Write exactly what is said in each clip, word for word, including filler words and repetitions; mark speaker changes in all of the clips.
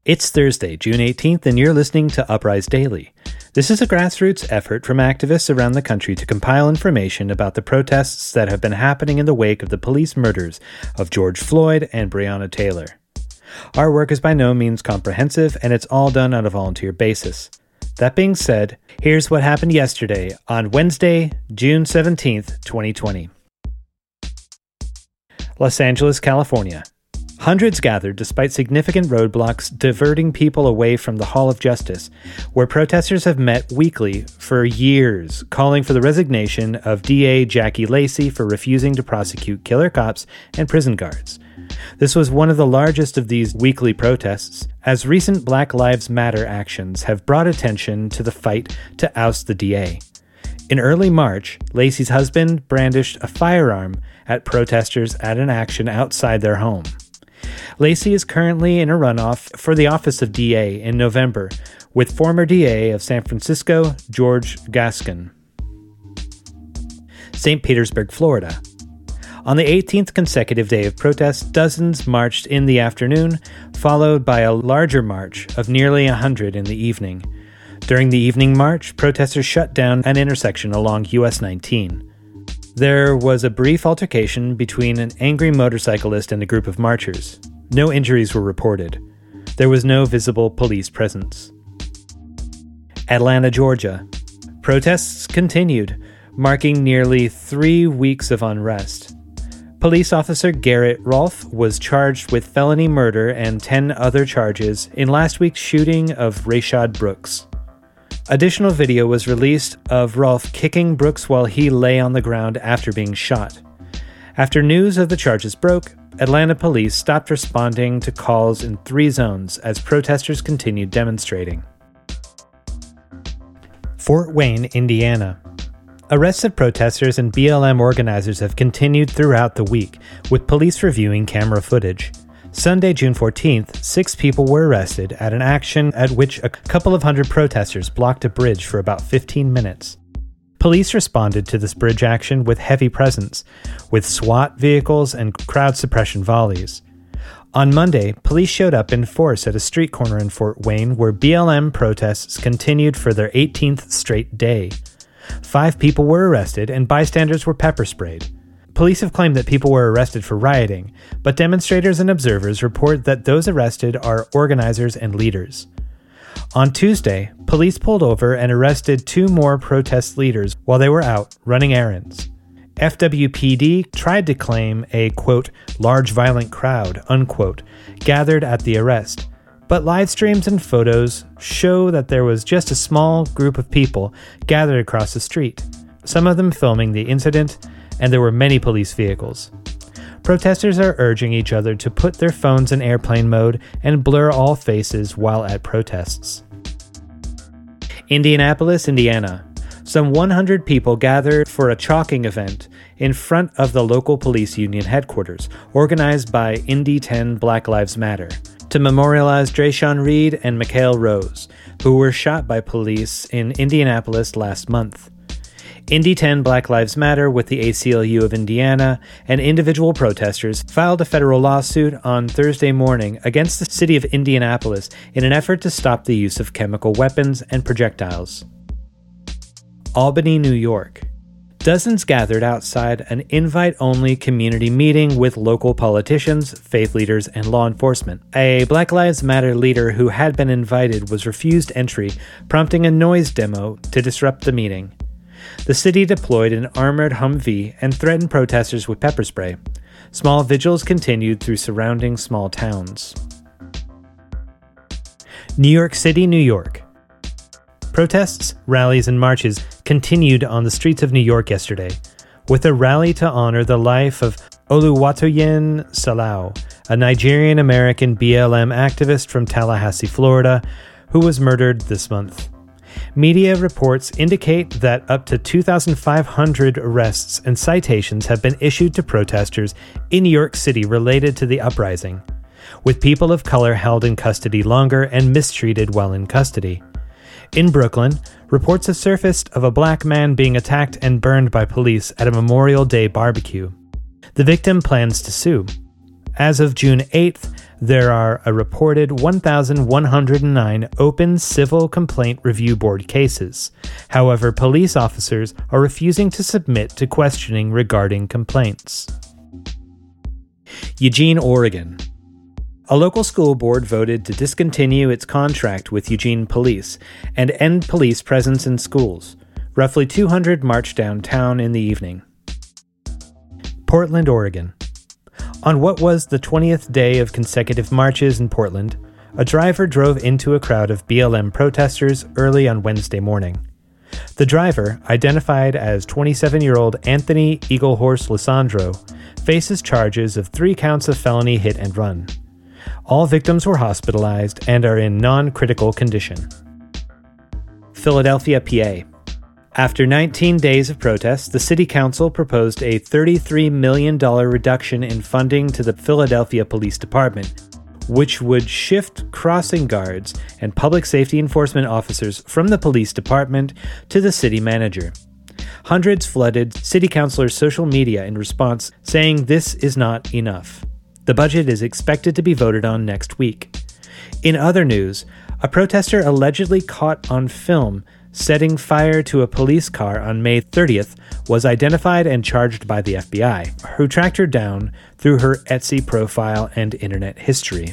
Speaker 1: It's Thursday, June eighteenth, and you're listening to Uprise Daily. This is a grassroots effort from activists around the country to compile information about the protests that have been happening in the wake of the police murders of George Floyd and Breonna Taylor. Our work is by no means comprehensive, and it's all done on a volunteer basis. That being said, here's what happened yesterday on Wednesday, June seventeenth, twenty twenty. Los Angeles, California. Hundreds gathered despite significant roadblocks diverting people away from the Hall of Justice, where protesters have met weekly for years, calling for the resignation of D A Jackie Lacey for refusing to prosecute killer cops and prison guards. This was one of the largest of these weekly protests, as recent Black Lives Matter actions have brought attention to the fight to oust the D A. In early March, Lacey's husband brandished a firearm at protesters at an action outside their home. Lacey is currently in a runoff for the office of D A in November with former D A of San Francisco, George Gascon. Saint Petersburg, Florida. On the eighteenth consecutive day of protests, dozens marched in the afternoon, followed by a larger march of nearly a hundred in the evening. During the evening march, protesters shut down an intersection along U S nineteen. There was a brief altercation between an angry motorcyclist and a group of marchers. No injuries were reported. There was no visible police presence. Atlanta, Georgia. Protests continued, marking nearly three weeks of unrest. Police officer Garrett Rolfe was charged with felony murder and ten other charges in last week's shooting of Rayshard Brooks. Additional video was released of Rolfe kicking Brooks while he lay on the ground after being shot. After news of the charges broke, Atlanta police stopped responding to calls in three zones as protesters continued demonstrating. Fort Wayne, Indiana. Arrests of protesters and B L M organizers have continued throughout the week, with police reviewing camera footage. Sunday, June fourteenth, six people were arrested at an action at which a couple of hundred protesters blocked a bridge for about fifteen minutes. Police responded to this bridge action with heavy presence, with SWAT vehicles and crowd suppression volleys. On Monday, police showed up in force at a street corner in Fort Wayne where B L M protests continued for their eighteenth straight day. Five people were arrested and bystanders were pepper sprayed. Police have claimed that people were arrested for rioting, but demonstrators and observers report that those arrested are organizers and leaders. On Tuesday, police pulled over and arrested two more protest leaders while they were out running errands. F W P D tried to claim a, quote, large violent crowd, unquote, gathered at the arrest, but live streams and photos show that there was just a small group of people gathered across the street, some of them filming the incident, and there were many police vehicles. Protesters are urging each other to put their phones in airplane mode and blur all faces while at protests. Indianapolis, Indiana. Some one hundred people gathered for a chalking event in front of the local police union headquarters, organized by Indy ten Black Lives Matter, to memorialize Dre'Shaun Reed and Mikhail Rose, who were shot by police in Indianapolis last month. Indy ten Black Lives Matter with the A C L U of Indiana and individual protesters filed a federal lawsuit on Thursday morning against the city of Indianapolis in an effort to stop the use of chemical weapons and projectiles. Albany, New York. Dozens gathered outside an invite-only community meeting with local politicians, faith leaders, and law enforcement. A Black Lives Matter leader who had been invited was refused entry, prompting a noise demo to disrupt the meeting. The city deployed an armored Humvee and threatened protesters with pepper spray. Small vigils continued through surrounding small towns. New York City, New York. Protests, rallies, and marches continued on the streets of New York yesterday, with a rally to honor the life of Oluwatoyin Salau, a Nigerian-American B L M activist from Tallahassee, Florida, who was murdered this month. Media reports indicate that up to two thousand five hundred arrests and citations have been issued to protesters in New York City related to the uprising, with people of color held in custody longer and mistreated while in custody. In Brooklyn, reports have surfaced of a black man being attacked and burned by police at a Memorial Day barbecue. The victim plans to sue. As of June eighth, there are a reported one thousand one hundred nine open civil complaint review board cases. However, police officers are refusing to submit to questioning regarding complaints. Eugene, Oregon. A local school board voted to discontinue its contract with Eugene Police and end police presence in schools. Roughly two hundred marched downtown in the evening. Portland, Oregon. On what was the twentieth day of consecutive marches in Portland, a driver drove into a crowd of B L M protesters early on Wednesday morning. The driver, identified as twenty-seven-year-old Anthony Eaglehorse Lisandro, faces charges of three counts of felony hit and run. All victims were hospitalized and are in non-critical condition. Philadelphia, P A. After nineteen days of protests, the City Council proposed a thirty-three million dollars reduction in funding to the Philadelphia Police Department, which would shift crossing guards and public safety enforcement officers from the police department to the city manager. Hundreds flooded city councilors' social media in response, saying this is not enough. The budget is expected to be voted on next week. In other news, a protester allegedly caught on film setting fire to a police car on May thirtieth was identified and charged by the F B I, who tracked her down through her Etsy profile and internet history.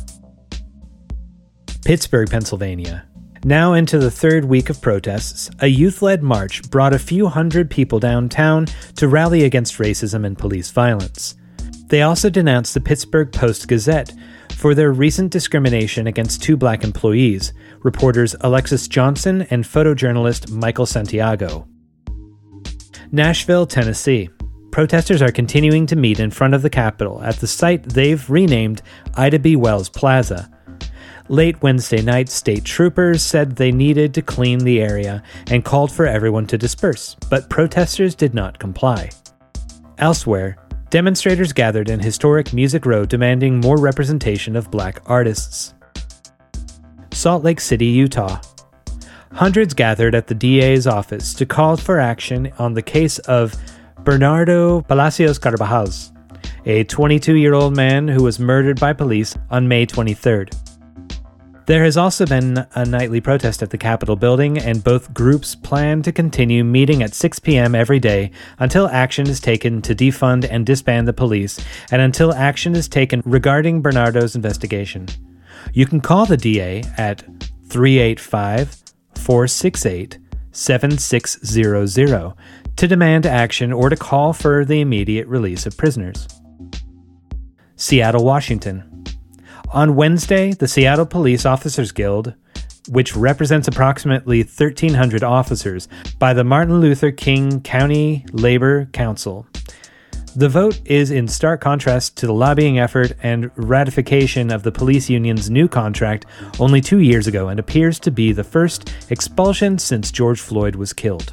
Speaker 1: Pittsburgh, Pennsylvania. Now into the third week of protests, a youth-led march brought a few hundred people downtown to rally against racism and police violence. They also denounced the Pittsburgh Post-Gazette for their recent discrimination against two black employees, reporters Alexis Johnson and photojournalist Michael Santiago. Nashville, Tennessee. Protesters are continuing to meet in front of the Capitol at the site they've renamed Ida B. Wells Plaza. Late Wednesday night, state troopers said they needed to clean the area and called for everyone to disperse, but protesters did not comply. Elsewhere, demonstrators gathered in historic Music Row demanding more representation of black artists. Salt Lake City, Utah. Hundreds gathered at the D A's office to call for action on the case of Bernardo Palacios Carbajal, a twenty-two-year-old man who was murdered by police on May twenty-third. There has also been a nightly protest at the Capitol building, and both groups plan to continue meeting at six p.m. every day until action is taken to defund and disband the police, and until action is taken regarding Bernardo's investigation. You can call the D A at three eight five, four six eight, seven six zero zero to demand action or to call for the immediate release of prisoners. Seattle, Washington. On Wednesday, the Seattle Police Officers Guild, which represents approximately thirteen hundred officers, by the Martin Luther King County Labor Council. The vote is in stark contrast to the lobbying effort and ratification of the police union's new contract only two years ago, and appears to be the first expulsion since George Floyd was killed.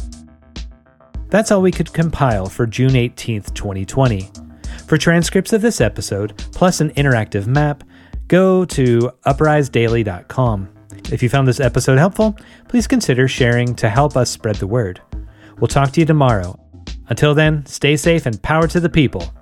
Speaker 1: That's all we could compile for June eighteenth, twenty twenty. For transcripts of this episode, plus an interactive map, go to uprise daily dot com. If you found this episode helpful, please consider sharing to help us spread the word. We'll talk to you tomorrow. Until then, stay safe and power to the people.